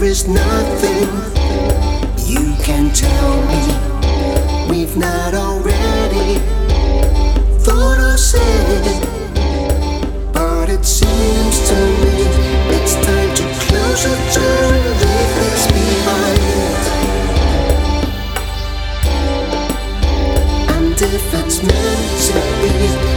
is nothing you can tell me we've not already thought or said. But it seems to me it's time to close the door and leave this behind. And if it's meant to be,